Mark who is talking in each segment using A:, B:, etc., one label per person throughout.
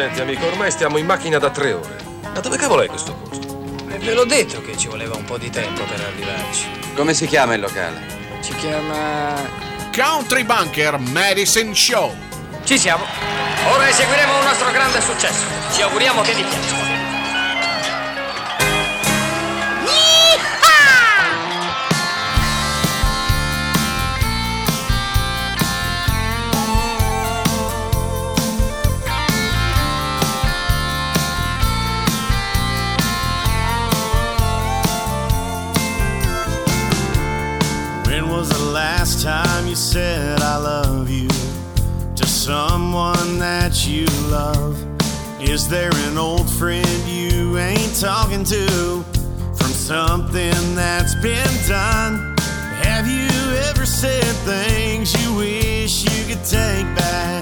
A: Senti, amico, ormai stiamo in macchina da 3 ore. Ma dove cavolo è questo posto?
B: Ve l'ho detto che ci voleva un po' di tempo per arrivarci.
C: Come si chiama il locale?
B: Si chiama...
D: Country Bunker Medicine Show.
B: Ci siamo. Ora eseguiremo un nostro grande successo. Ci auguriamo che vi piaccia.
E: Last time you said I love you to someone that you love? Is there an old friend you ain't talking to from something that's been done? Have you ever said things you wish you could take back?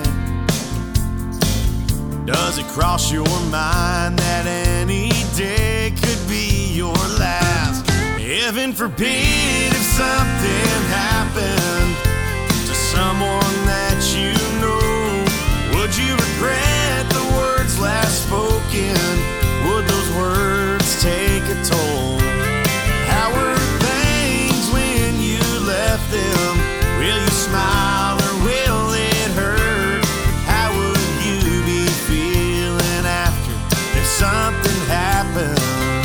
E: Does it cross your mind that any day could be your last? Heaven forbid if something happened to someone that you know. Would you regret the words last spoken? Would those words take a toll? How were things when you left them? Will you smile or will it hurt? How would you be feeling after if something happened?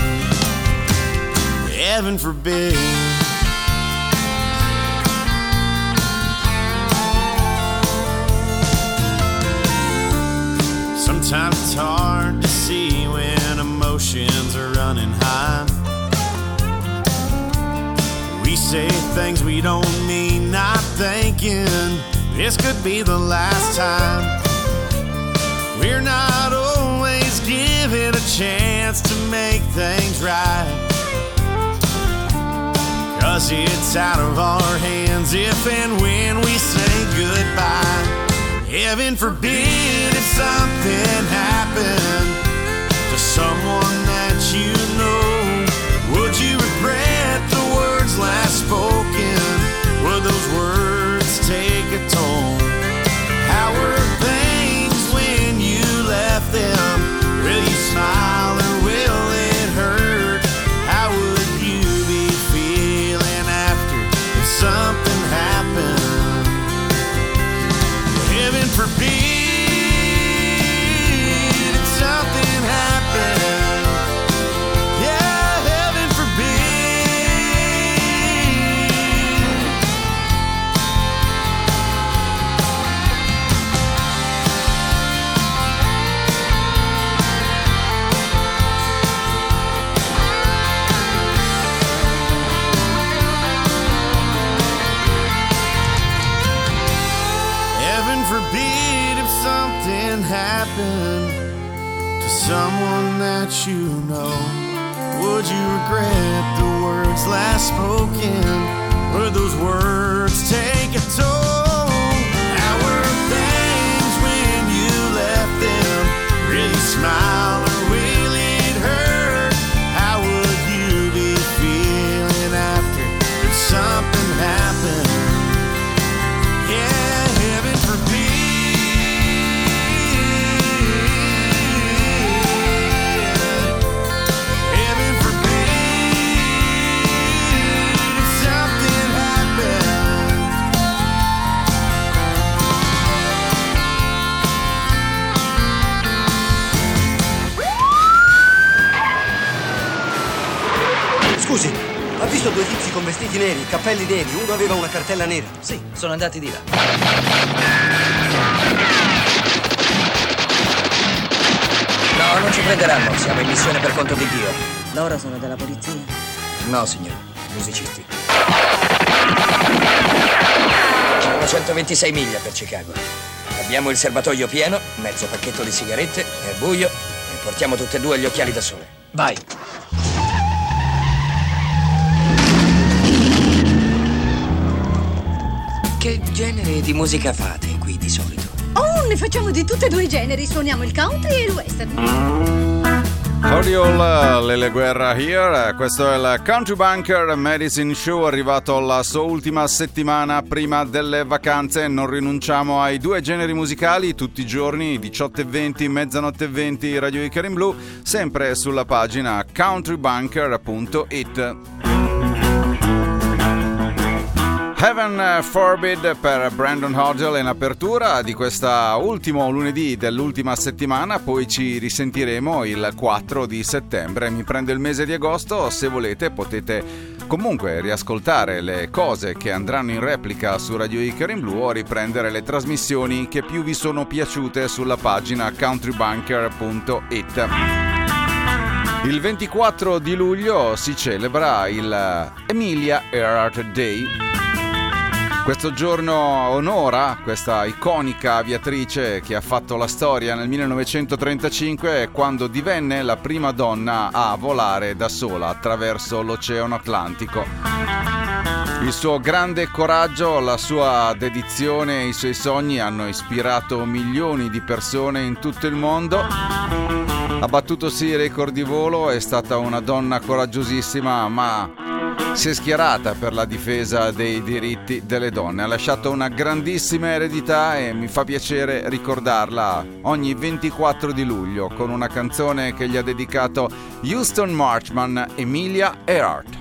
E: Heaven forbid. Sometimes it's hard to see when emotions are running high. We say things we don't mean, not thinking this could be the last time. We're not always given a chance to make things right, 'cause it's out of our hands if and when we say goodbye. Heaven forbid if something happened to someone that you know. Would you regret the words last spoken? Would those words take a toll? How were things when you left them? Will you smile or will it hurt? How would you be feeling after if something happened? Heaven forbid if something happened. Yeah, heaven forbid. Heaven forbid if something happened to someone that you know. Would you regret the words last spoken? Would those words take a toll? How were things when you left them? Will you smile or will it hurt? How would you be feeling after if something happened? Yeah, heaven forbid. Heaven forbid if something happened.
F: Scusi, ha visto due tizi con vestiti neri, cappelli neri? Uno aveva una cartella nera.
B: Sì, sono andati di là. No, non ci prenderanno. Siamo in missione per conto di Dio.
G: Loro sono della polizia?
B: No, signore. Musicisti. Sono 126 miglia per Chicago. Abbiamo il serbatoio pieno, mezzo pacchetto di sigarette, è buio e portiamo tutte e due gli occhiali da sole. Vai. Che genere di musica fate qui di solito?
H: Oh, ne facciamo di tutti e due i generi. Suoniamo il country e il western.
C: Oriol, Lele Guerra here. Questo è il Country Bunker Medicine Show, arrivato alla sua ultima settimana prima delle vacanze. Non rinunciamo ai due generi musicali tutti i giorni, 18:20, mezzanotte 20, Radio Icaro in Blu, sempre sulla pagina countrybunker.it. Heaven Forbid per Brandon Hodgel in apertura di questa ultimo lunedì dell'ultima settimana, poi ci risentiremo il 4 di settembre. Mi prendo il mese di agosto, se volete potete comunque riascoltare le cose che andranno in replica su Radio Icaro in Blu o riprendere le trasmissioni che più vi sono piaciute sulla pagina countrybunker.it. Il 24 di luglio si celebra il Amelia Earhart Day. Questo giorno onora questa iconica aviatrice che ha fatto la storia nel 1935 quando divenne la prima donna a volare da sola attraverso l'Oceano Atlantico. Il suo grande coraggio, la sua dedizione e i suoi sogni hanno ispirato milioni di persone in tutto il mondo. Ha battuto sì record di volo, è stata una donna coraggiosissima, ma si è schierata per la difesa dei diritti delle donne. Ha lasciato una grandissima eredità e mi fa piacere ricordarla ogni 24 di luglio con una canzone che gli ha dedicato Houston Marchman, Amelia Earhart.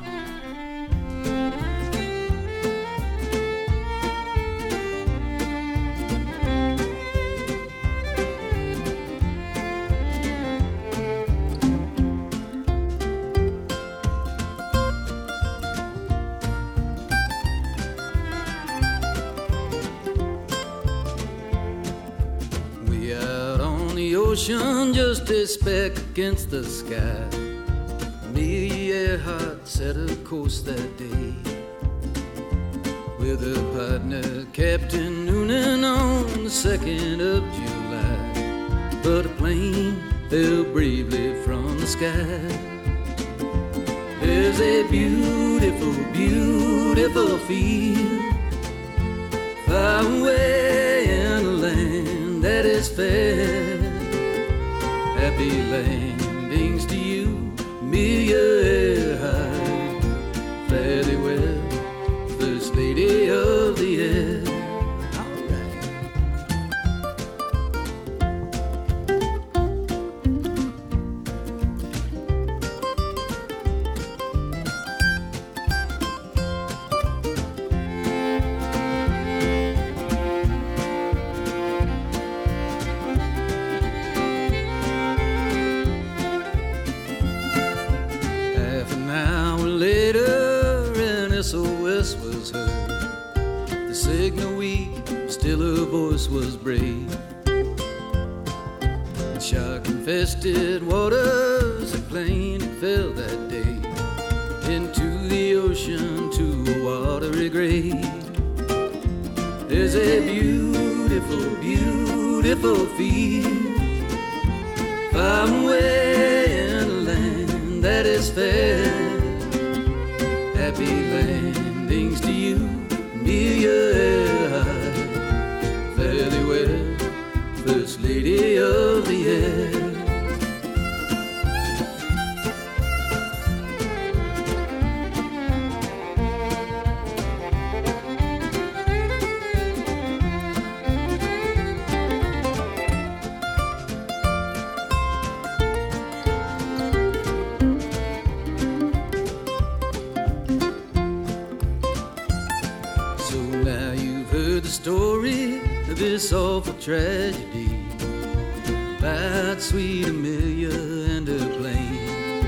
G: Ocean, just a speck against the sky. Amelia Earhart set her course that day with her partner Captain Noonan on the 2nd of July. But a plane fell bravely from the sky. There's a beautiful, beautiful field far away in a land that is fair. Happy landings to you, Amelia Earhart. Fare thee well, First Lady of the Air. Was brave. In shark-infested waters, a plane fell that day into the ocean to a watery grave. There's a beautiful, beautiful field far away in a land that is fair. Happy landings to you, Amelia Earhart. Fare thee well, First Lady of the Air. So now you've heard the story of this awful tragedy about sweet Amelia and her plane.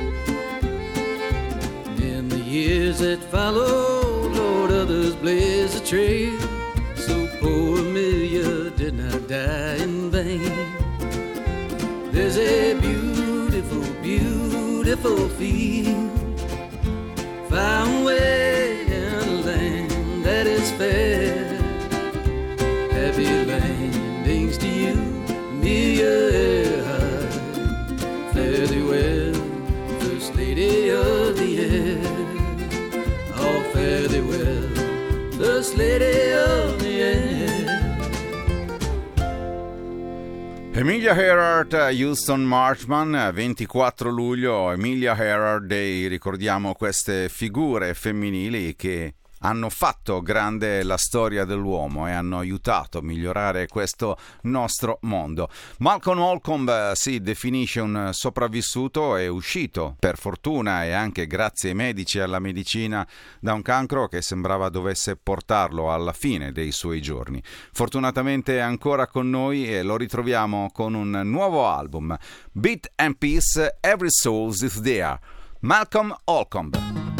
G: And in the years that followed, Lord, others blazed a trail, so poor Amelia did not die in vain. There's a beautiful, beautiful field far away in a land that is fair. Happy landings to you, Amelia Earhart. Fare thee well, First Lady of the Air. Oh, fare thee well, First Lady of the Air.
C: Amelia Earhart Robert Houston Marchman, 24 luglio, Emilia Earhart Day. Ricordiamo queste figure femminili che hanno fatto grande la storia dell'uomo e hanno aiutato a migliorare questo nostro mondo. Malcolm Holcomb si definisce un sopravvissuto, è uscito per fortuna e anche grazie ai medici e alla medicina da un cancro che sembrava dovesse portarlo alla fine dei suoi giorni. Fortunatamente è ancora con noi e lo ritroviamo con un nuovo album, Beat and Peace, Every Soul is There. Malcolm Holcomb.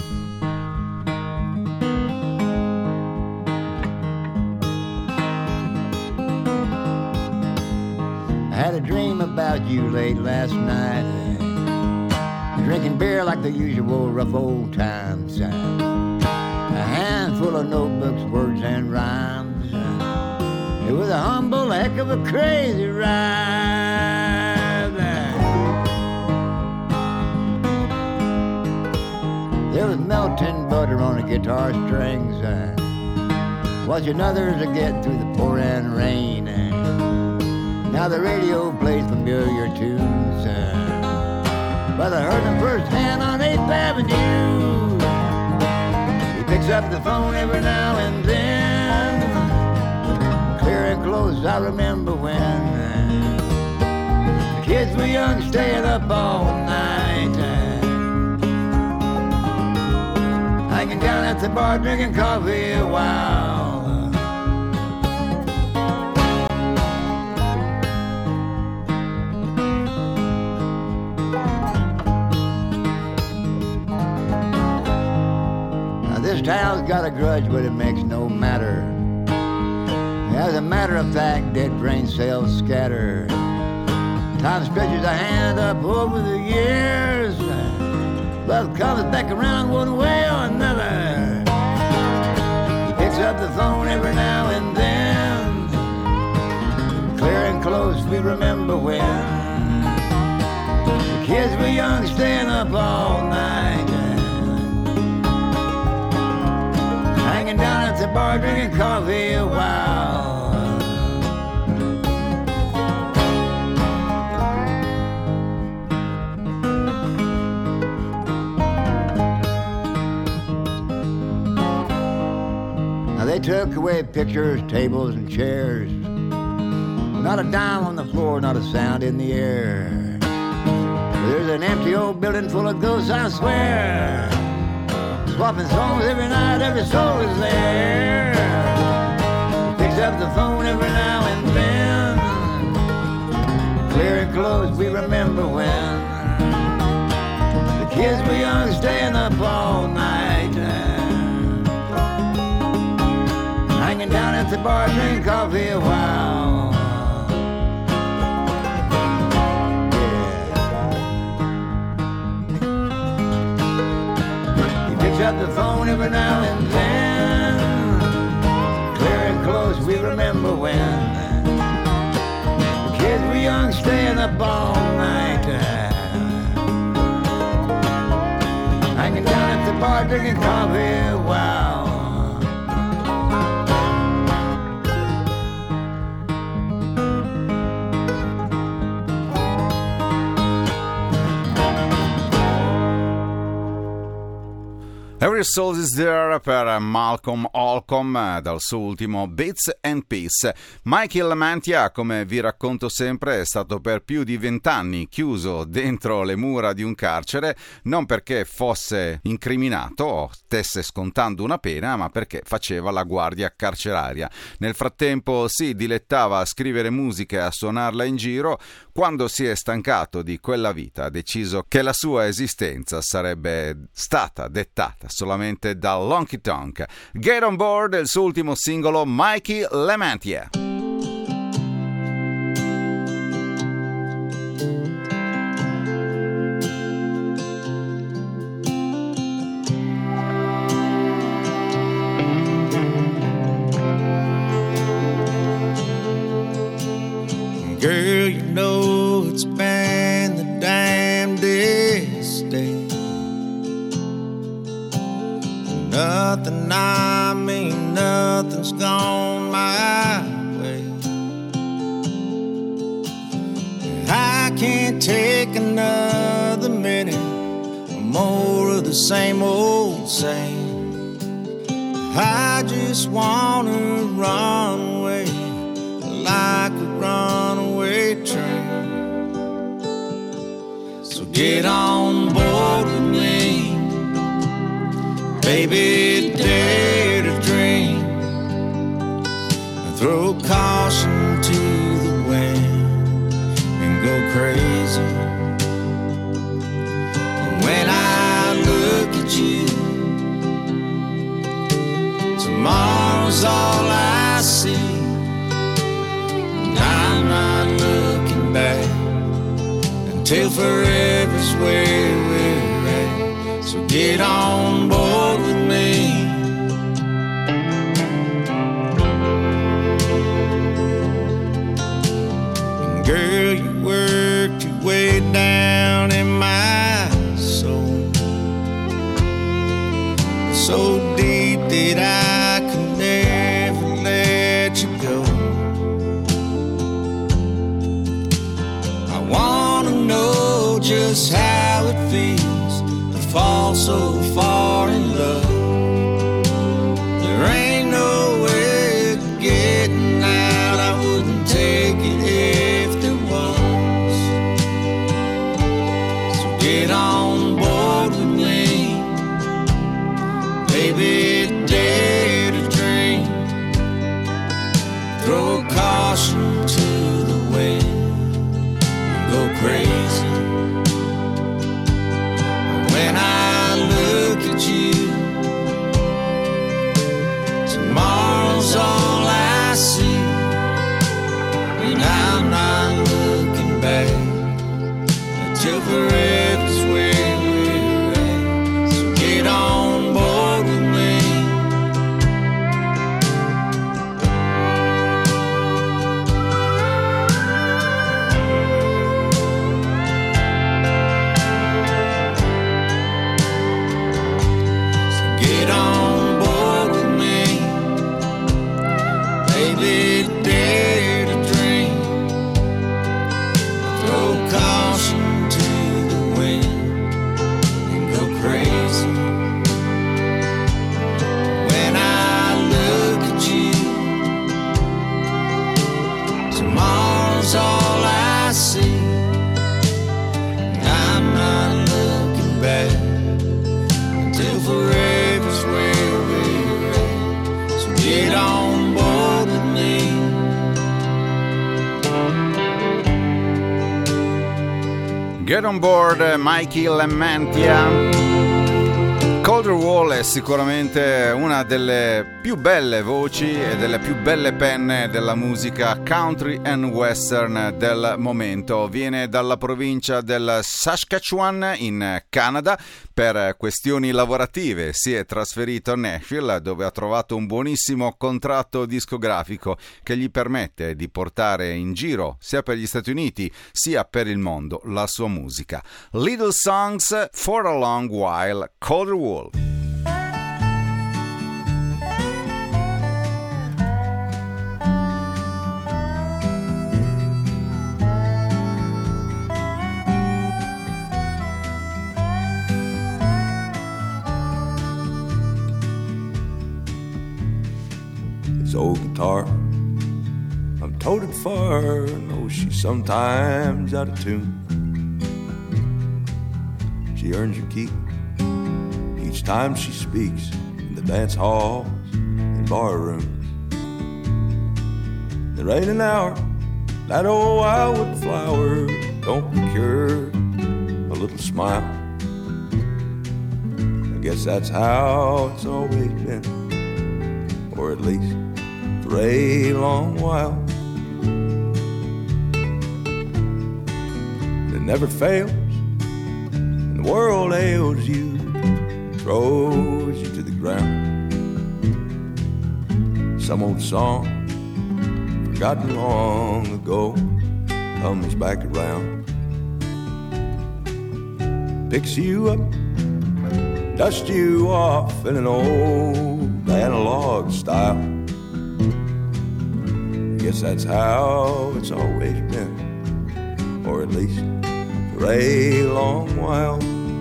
H: I had a dream about you late last night, drinking beer like the usual rough old times. A handful of notebooks, words and rhymes. It was a humble heck of a crazy ride. There was melting butter on the guitar strings, watching others get through the pouring rain. Now the radio plays familiar tunes, but I heard them firsthand on 8th Avenue. He picks up the phone every now and then, clear and close, I remember when the kids were young, staying up all night, hanging down at the bar, drinking coffee a while. This town's got a grudge, but it makes no matter. As a matter of fact, dead brain cells scatter. Time stretches a hand up over the years. Love comes back around one way or another. He picks up the phone every now and then, clear and close, we remember when the kids were young, staying up all night, hanging down at the bar, drinking coffee a while. Now they took away pictures, tables, and chairs. Not a dime on the floor, not a sound in the air. There's an empty old building full of ghosts, I swear. Swapping songs every night, every soul is there. Picks up the phone every now and then, clear and close, we remember when the kids were young, staying up all night, hanging down at the bar, drinking coffee a while. Up the phone every now and then, clear and close, we remember when the kids were young, staying up all night, hanging down at the bar, drinking coffee a while.
C: Every Soul is There per Malcolm Holcomb dal suo ultimo Bits and Peace. Mikey Lamantia, come vi racconto sempre, è stato per più di 20 anni chiuso dentro le mura di un carcere, non perché fosse incriminato o stesse scontando una pena, ma perché faceva la guardia carceraria. Nel frattempo si dilettava a scrivere musica e a suonarla in giro. Quando si è stancato di quella vita, ha deciso che la sua esistenza sarebbe stata dettata solamente dall'Honky Tonk. Get on Board è il suo ultimo singolo, Mikey Lamantia.
I: Girl, you know it's been the damnedest day. Nothing, I mean nothing's gone my way. take another minute or more of the same old same. I just wanna run away like a runaway train. So get on board with me, baby, dare to dream. Throw caution to the wind and go crazy. When I look at you, tomorrow's all I see, and I'm not looking back until forever's where we're at. So get on board with me. And girl, you worked your way down in my soul, so deep that I could never let you go. I wanna know just how it feels to fall so far in love. There ain't no way of getting out, I wouldn't take it if there was. So get on board with me, baby, dare to dream. Throw caution to the wind and go crazy. When I look at you, tomorrow's all I see, and I'm not looking back until forever's where we're at. So get on board with me. So get on board with me, baby, dare to dream. Throw caution to the wind and go crazy. When I look at you, tomorrow's all I see, and I'm not looking back until forever's where we're at. So get on board with me.
C: Get on board, Mikey Lamantia. Colder Wall è sicuramente una delle più belle voci e delle più belle penne della musica country and western del momento. Viene dalla provincia del Saskatchewan in Canada. Per questioni lavorative si è trasferito a Nashville, dove ha trovato un buonissimo contratto discografico che gli permette di portare in giro sia per gli Stati Uniti sia per il mondo la sua musica. Little Songs for a Long While, Colder Wall.
J: This old guitar, I'm toted far, know she's sometimes out of tune. She earns her keep each time she speaks in the dance halls and bar rooms. There ain't an hour that old wildwood flower don't procure a little smile. I guess that's how it's always been, or at least for a long while. It never fails, and the world ails you, throws you to the ground. Some old song, forgotten long ago, comes back around. Picks you up, dusts you off in an old analog style. I guess that's how it's always been, or at least for a long while.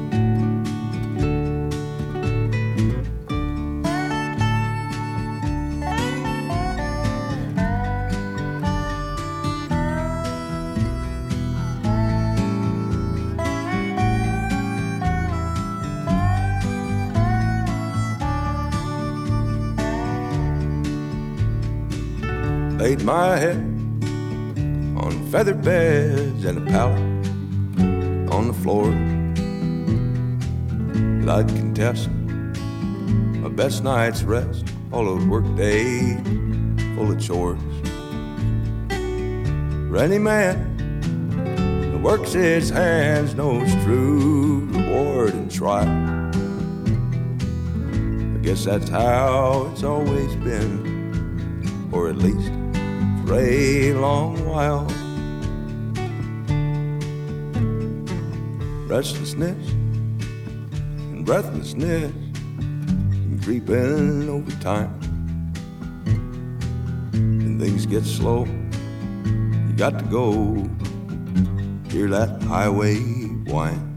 J: Laid my head on feather beds and a pallet on the floor that I'd contest my best night's rest, all a work day full of chores. For any man who works his hands knows true reward and trial. I guess that's how it's always been, or at least for a long while. Restlessness and breathlessness creeping over time. When things get slow, you got to go. Hear that highway whine.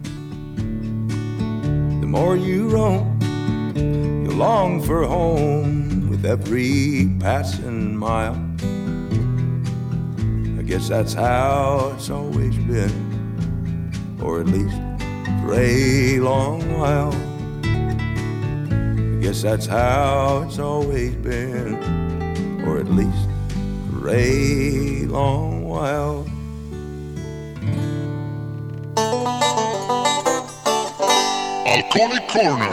J: The more you roam, you long for home with every passing mile. I guess that's how it's always been, or at least for a long while. I guess that's how it's always been, or at least for a long while.
K: Alcoholic Corner.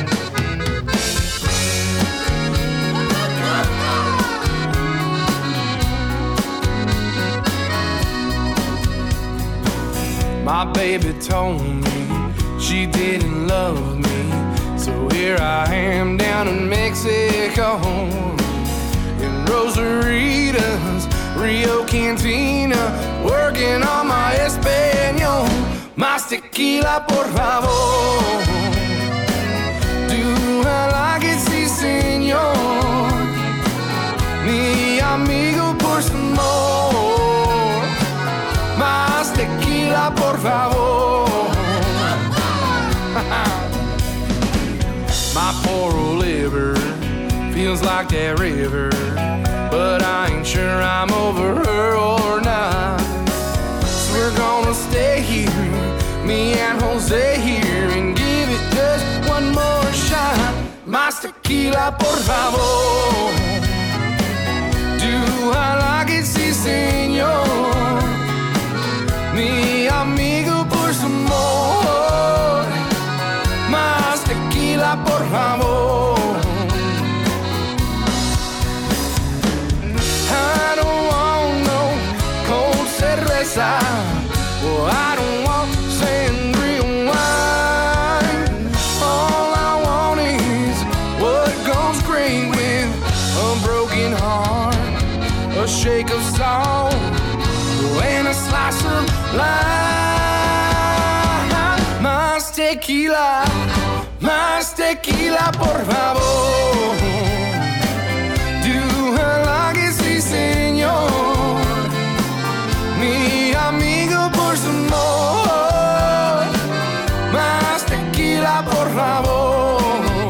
L: My baby told me she didn't love me, so here I am down in Mexico, in Rosarita's Rio Cantina, working on my Espanol. Más tequila, por favor. Do I like it, sí, señor? Mi amigo, por some more. Más tequila, por favor. My poor old liver feels like that river, but I ain't sure I'm over her or not. So we're gonna stay here, me and Jose here, and give it just one more shot. Más tequila, por favor. Do I like it, sí, señor? Mi amigo, por some more. Más tequila, por favor. I don't want no cold cerveza. Well, I don't want sangria wine. All I want is what goes great with a broken heart, a shake of salt, and a slice of lime. Más tequila, por favor. Do I like it, sí, señor? Mi amigo, por some more. Más tequila, por favor.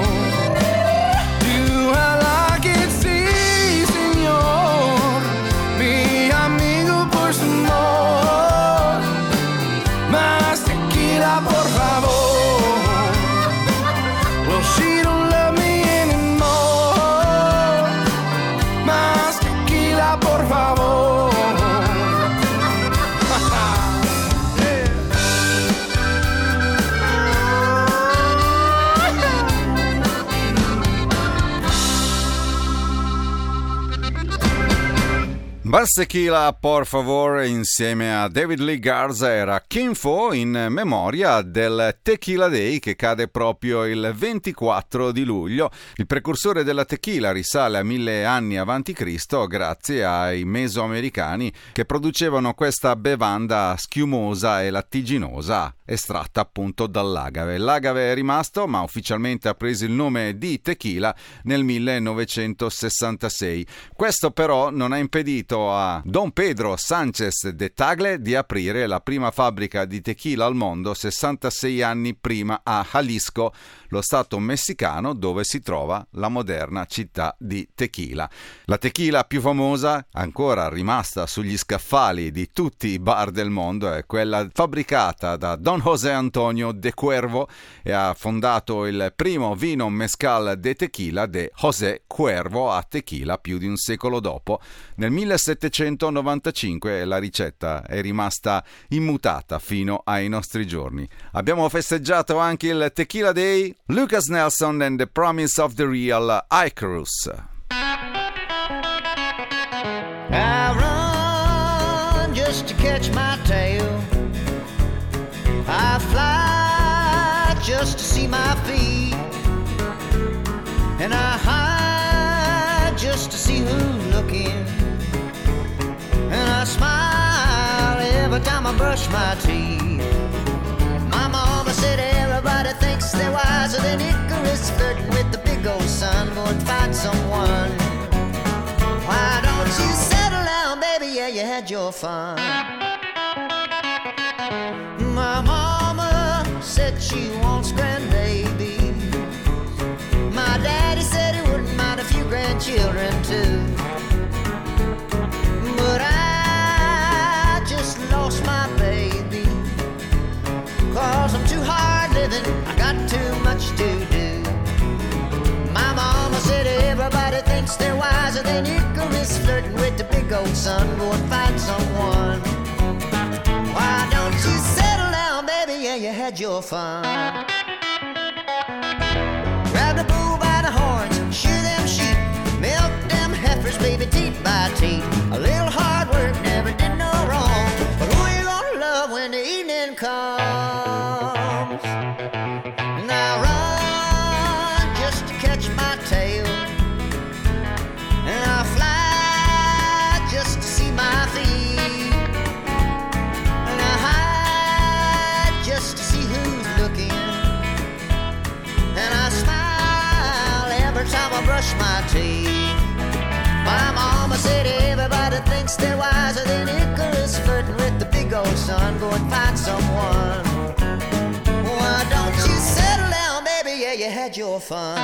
L: Do I like it, sí, señor? Mi amigo, por some more. Más tequila, por favor. Well, she don't love me anymore. Más tequila, por favor.
C: Más tequila, por favor, insieme a David Lee Garza era Kinfo in memoria del Tequila Day che cade proprio il 24 di luglio. Il precursore della tequila risale a 1000 anni avanti Cristo grazie ai mesoamericani che producevano questa bevanda schiumosa e lattiginosa estratta appunto dall'agave. L'agave è rimasto, ma ufficialmente ha preso il nome di tequila nel 1966. Questo però non ha impedito permesso a Don Pedro Sánchez de Tagle di aprire la prima fabbrica di tequila al mondo 66 anni prima a Jalisco, lo stato messicano dove si trova la moderna città di Tequila. La tequila più famosa, ancora rimasta sugli scaffali di tutti i bar del mondo, è quella fabbricata da Don José Antonio de Cuervo, e ha fondato il primo vino mezcal de tequila de José Cuervo a Tequila più di un secolo dopo. Nel 1795 la ricetta è rimasta immutata fino ai nostri giorni. Abbiamo festeggiato anche il Tequila Day, Lucas Nelson and the Promise of the Real, Icarus.
M: I run just to catch my tail. I fly just to see my feet. And I hide just to see who's looking. And I smile every time I brush my teeth. My mama said everybody thinks they're wiser than Icarus, flirting with the big old sun. Go and find someone. Why don't you settle down, baby? Yeah, you had your fun. My mama said she wants grandbaby. My daddy said he wouldn't mind a few grandchildren too. But I just lost my baby, 'cause I'm too hard living, I got too much to do. My mama said everybody thinks they're wiser than Icarus, flirting with the big old sun. Go and find someone. Why don't you settle down, baby? Yeah, you had your fun. Grab the bull by the horns, shear them sheep, milk them heifers, baby, teat by teat. A little hard work never did no wrong, but who you gonna love when the evening comes? And I run just to catch my tail, and I fly just to see my feet, and I hide just to see who's looking, and I smile every time I brush my teeth. My mama said everybody thinks they're wiser than Icarus, flirting with the big old sun. Go and find someone. Why don't you settle down, baby? Yeah, you had your fun.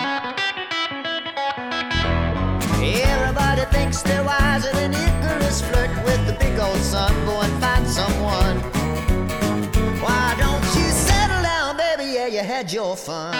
M: Everybody thinks they're wiser than Icarus, flirting with the big old sun. Go and find someone. Why don't you settle down, baby? Yeah, you had your fun.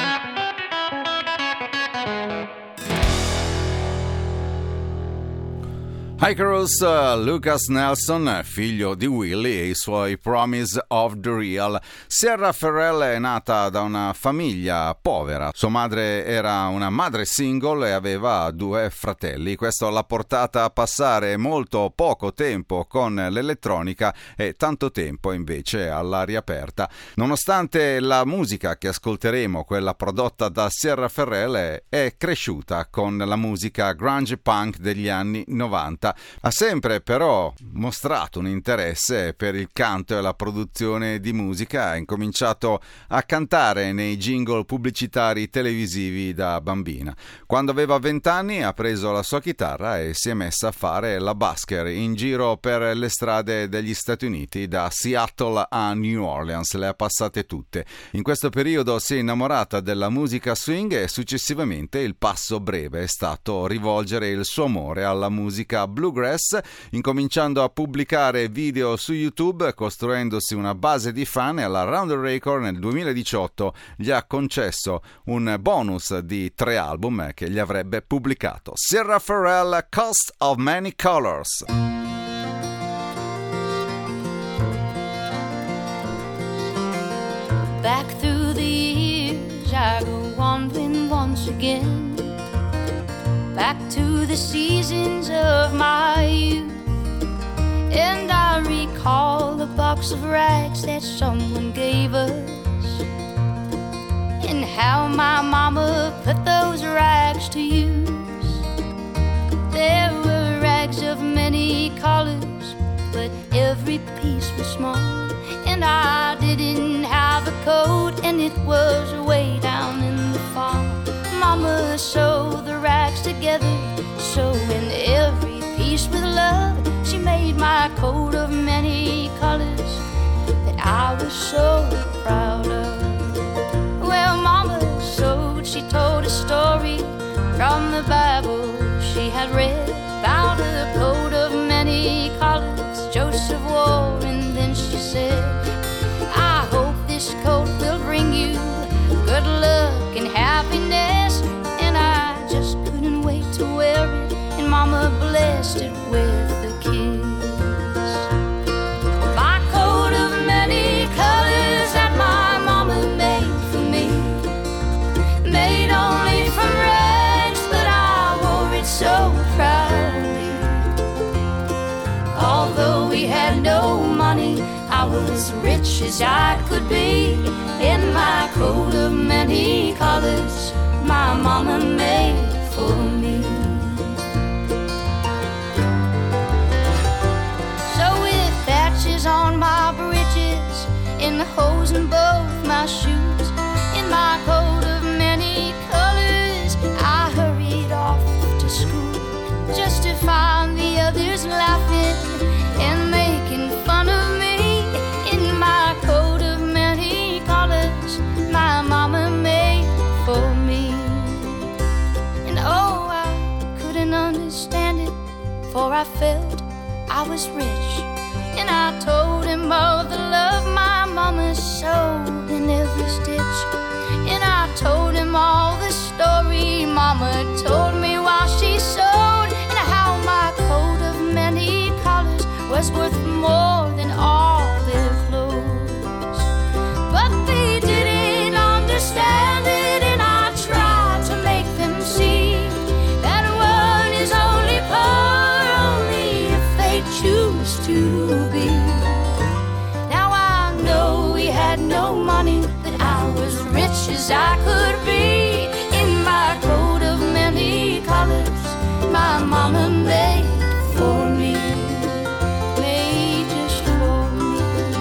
C: Icarus, Lucas Nelson, figlio di Willie, e i suoi Promise of the Real. Sierra Ferrell è nata da una famiglia povera. Sua madre era una madre single e aveva 2 fratelli. Questo l'ha portata a passare molto poco tempo con l'elettronica e tanto tempo invece all'aria aperta. Nonostante la musica che ascolteremo, quella prodotta da Sierra Ferrell, è cresciuta con la musica grunge punk degli anni 90. Ha sempre però mostrato un interesse per il canto e la produzione di musica. Ha incominciato a cantare nei jingle pubblicitari televisivi da bambina. Quando aveva 20 anni ha preso la sua chitarra e si è messa a fare la busker in giro per le strade degli Stati Uniti, da Seattle a New Orleans. Le ha passate tutte. In questo periodo si è innamorata della musica swing e successivamente il passo breve è stato rivolgere il suo amore alla musica bluegrass, incominciando a pubblicare video su YouTube, costruendosi una base di fan, e alla Rounder Record nel 2018 gli ha concesso un bonus di 3 album che gli avrebbe pubblicato. Sierra Ferrell, Cost of Many Colors.
N: Back through the years I go wandering once again, back to the seasons of my youth, and I recall the box of rags that someone gave us, and how my mama put those rags to use. There were rags of many colors, but every piece was small, and I didn't have a coat, and it was way down in the fall. Mama sewed the rags together, sewing every piece with love. She my coat of many colors that I was so proud of. Well, Mama sewed, she told a story from the Bible she had read about a coat of many colors Joseph wore, and then she said, I hope this coat will bring you good luck and happiness. And I just couldn't wait to wear it, and Mama blessed it with a kiss. My coat of many colors that my Mama made for me, made only from rags, but I wore it so proudly. Although we had no money, I was rich as I could be in my coat of many colors my Mama made for me. So with patches on my bridges, in the holes in both my shoes, in my coat of many colors, I hurried off to school, just to find the others laughing and making fun of me. In my coat of many colors my Mama made for me. And oh, I couldn't understand it, for I felt I was rich. And I told him of the love my Mama sewed in every stitch. And I told him all the story Mama told me while she sewed, and how my coat of many colors was worth more than all their clothes. But they didn't understand it, and I tried to make them see that one is only poor only if they choose to be. Now I know we had no money, but I was rich as I could be in my coat of many colors my Mama made for me. Made just for me.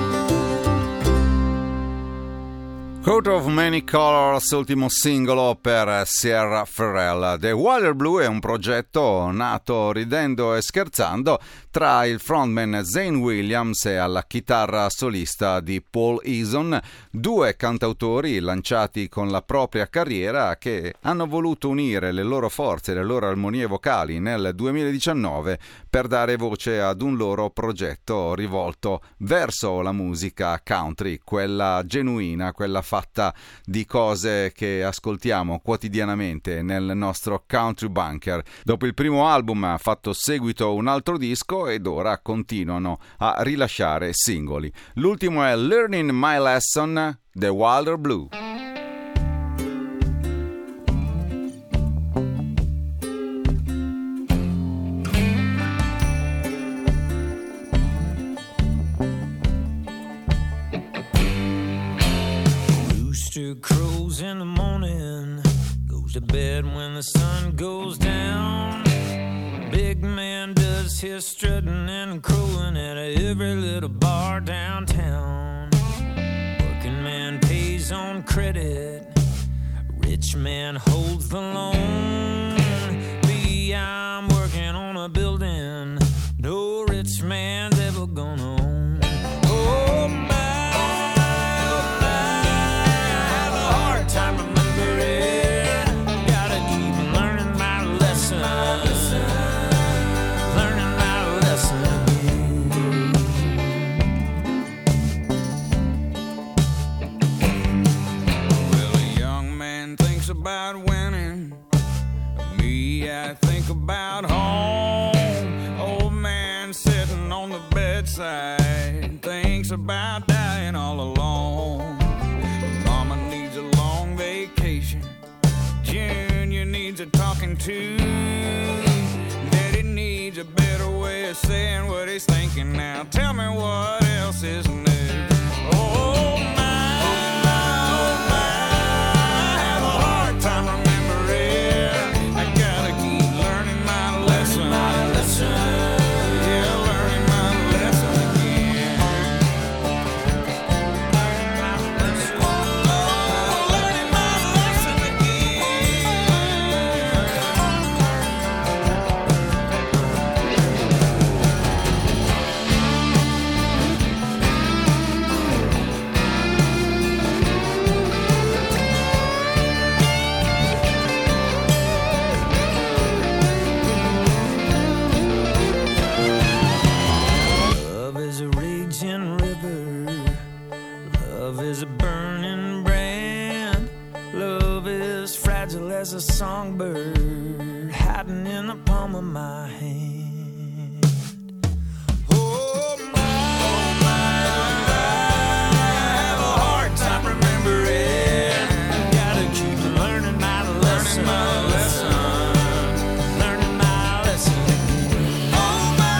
C: Coat of Many Colors, ultimo singolo per Sierra Ferrell. The Wilder Blue è un progetto nato ridendo e scherzando tra il frontman Zane Williams e alla chitarra solista di Paul Eason, due cantautori lanciati con la propria carriera che hanno voluto unire le loro forze e le loro armonie vocali nel 2019 per dare voce ad un loro progetto rivolto verso la musica country, quella genuina, quella fatta di cose che ascoltiamo quotidianamente nel nostro Country Bunker. Dopo il primo album ha fatto seguito un altro disco ed ora continuano a rilasciare singoli. L'ultimo è Learning My Lesson, The Wilder Blue.
O: Rooster crows in the morning, goes to bed when the sun goes down. Big man does his strutting and crowing at every little bar downtown. Working man pays on credit, rich man holds the loan. Me, I'm working on a building no rich man's ever gonna own. Oh my, time remembering, gotta keep learning my lesson, learning my lesson again. Well, a young man thinks about winning, me, I think about home. Old man sitting on the bedside thinks about dying all alone. Mama needs a long vacation, Junior needs a talking to, Daddy needs a better way of saying what he's thinking now. Tell me what else is new. Oh my, I have a hard time remembering. I gotta keep learning my lesson. Yeah, learning my lesson again. Learning my lesson again. Love is a burning brand. Love is fragile as a songbird hiding in the palm of my hand. Oh my, I have a hard time remembering. Gotta keep learning my lesson, learning my lesson. Oh my,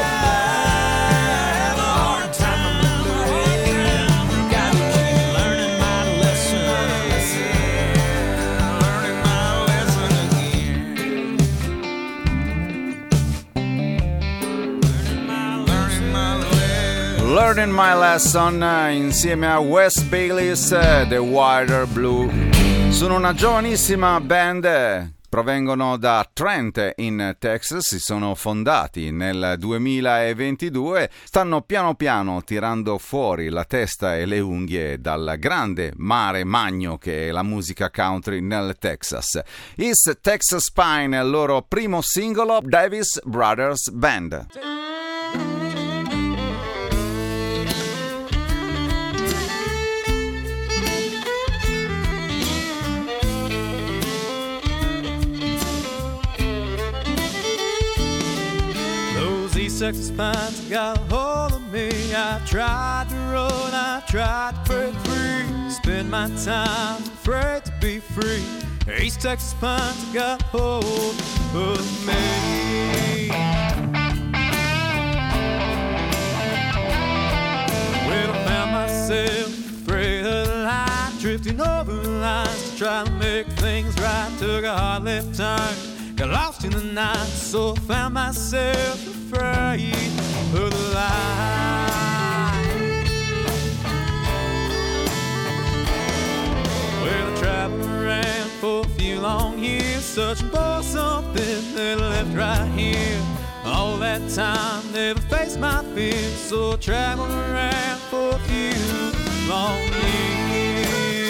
O: I have a hard time remembering. Gotta keep learning my lesson, learning my lesson again.
C: Learning My Lesson insieme a Wes Bayliss, The Wilder Blue. Sono una giovanissima band, provengono da Trent in Texas, si sono fondati nel 2022, stanno piano piano tirando fuori la testa e le unghie dal grande mare magno che è la musica country nel Texas. Is Texas Pine è il loro primo singolo, Davis Brothers Band.
P: Texas pines got a hold of me. I tried to run, I tried to break free. Spend my time afraid to be free. East Texas pines got a hold of me. Well, I found myself afraid of the line, drifting over the lines to try to make things right. Took a hard left turn, got lost in the night, so I found myself afraid of the light. Well, I traveled around for a few long years, searching for something that left right here. All that time never faced my fears, so I traveled around for a few long years.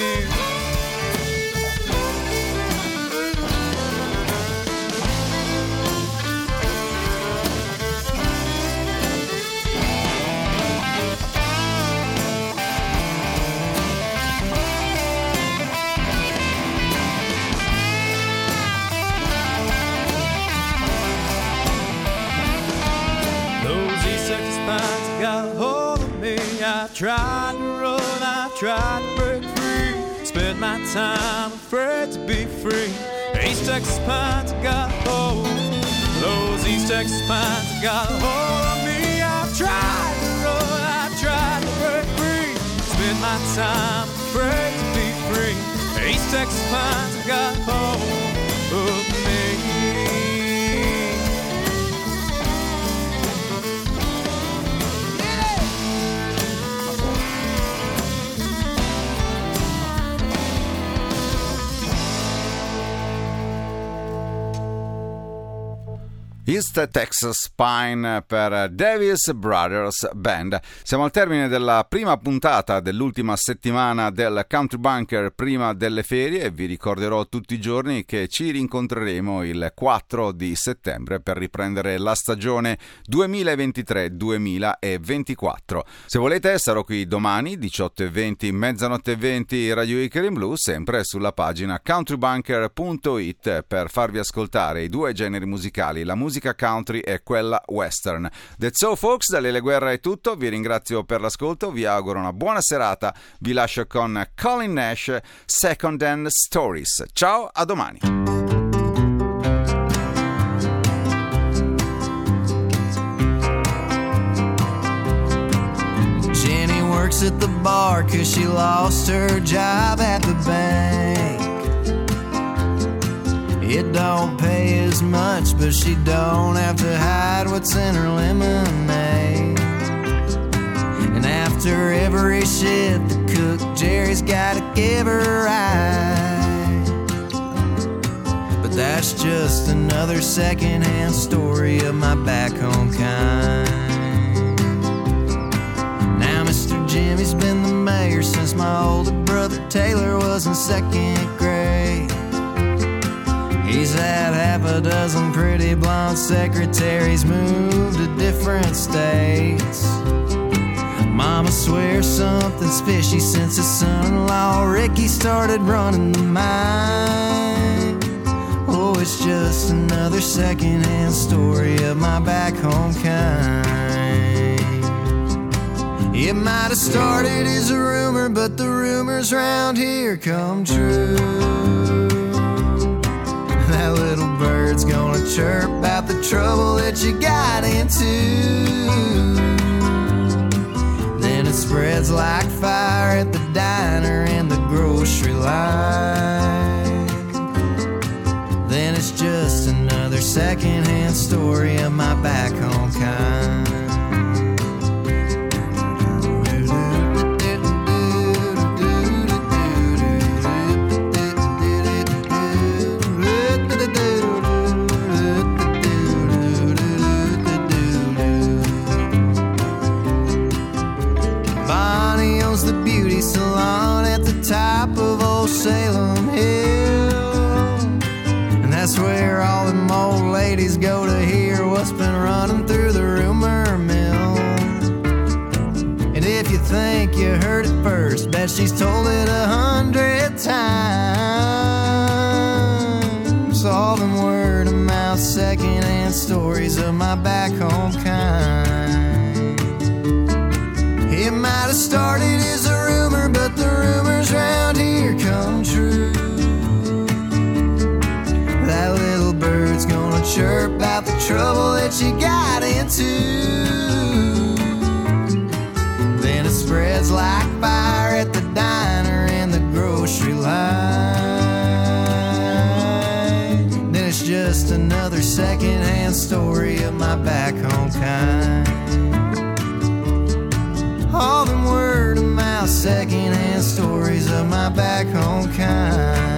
P: Got a hold of me. I tried to run, I tried to break free. Spent my time afraid to be free. East Texas pines got a hold. Those East Texas pines got a hold of me. I tried to run, I tried to break free. Spent my time afraid to be free. East Texas pines got a hold of me.
C: East Texas Pine per Davis Brothers Band. Siamo al termine della prima puntata dell'ultima settimana del Country Bunker prima delle ferie e vi ricorderò tutti i giorni che ci rincontreremo il 4 di settembre per riprendere la stagione 2023-2024. Se volete sarò qui domani 18:20, mezzanotte 20 Radio Weekend in Blues, sempre sulla pagina countrybunker.it per farvi ascoltare i due generi musicali, la musica country e quella western. That's all folks, da Lele Guerra è tutto, vi ringrazio per l'ascolto, vi auguro una buona serata, vi lascio con Colin Nash, Second Hand Stories. Ciao, a domani.
Q: Jenny works at the bar 'cause she lost her job at the bank. It don't pay as much, but she don't have to hide what's in her lemonade. And after every shift, the cook Jerry's gotta give her right. But that's just another secondhand story of my back home kind. Now Mr. Jimmy's been the mayor since my older brother Taylor was in second grade. He's had half a dozen pretty blonde secretaries, moved to different states. Mama swears something's fishy since his son-in-law Ricky started running the mine. Oh, it's just another second-hand story of my back home kind. It might have started as a rumor, but the rumors round here come true. That little bird's gonna chirp about the trouble that you got into. Then it spreads like fire at the diner and the grocery line. Then it's just another second-hand story of my back home kind. Salon at the top of old Salem Hill, and that's where all them old ladies go to hear what's been running through the rumor mill. And if you think you heard it first, bet she's told it 100 times. All them word of mouth second-hand stories of my back home kind. It might have started as a rumor, but the rumors round here come true. That little bird's gonna chirp about the trouble that you got into. Then it spreads like fire at the diner and the grocery line. Then it's just another second-hand story of my back home kind. All them word of mouth second-hand stories of my back home kind.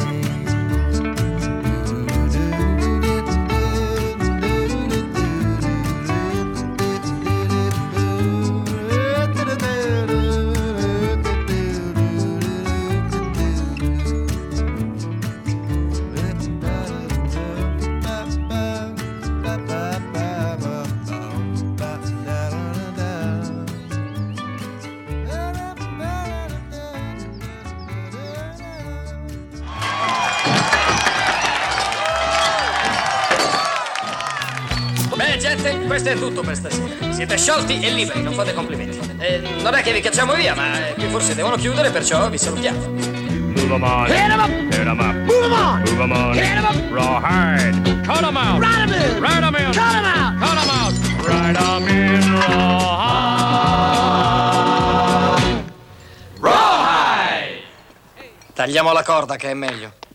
B: Gente, questo è tutto per stasera. Siete sciolti e liberi, non fate complimenti. Non è che vi cacciamo via, ma qui forse devono chiudere, perciò vi salutiamo.
R: Move 'em on.
B: Hit 'em up.
R: Hit 'em up.
B: Move 'em on.
R: Move 'em on.
B: Hit 'em up.
R: Rawhide. Cut 'em out.
B: Ride 'em in.
R: Ride 'em in.
B: Cut 'em out.
R: Cut 'em out. Ride 'em in. Rawhide.
B: Rawhide. Tagliamo la corda che è meglio.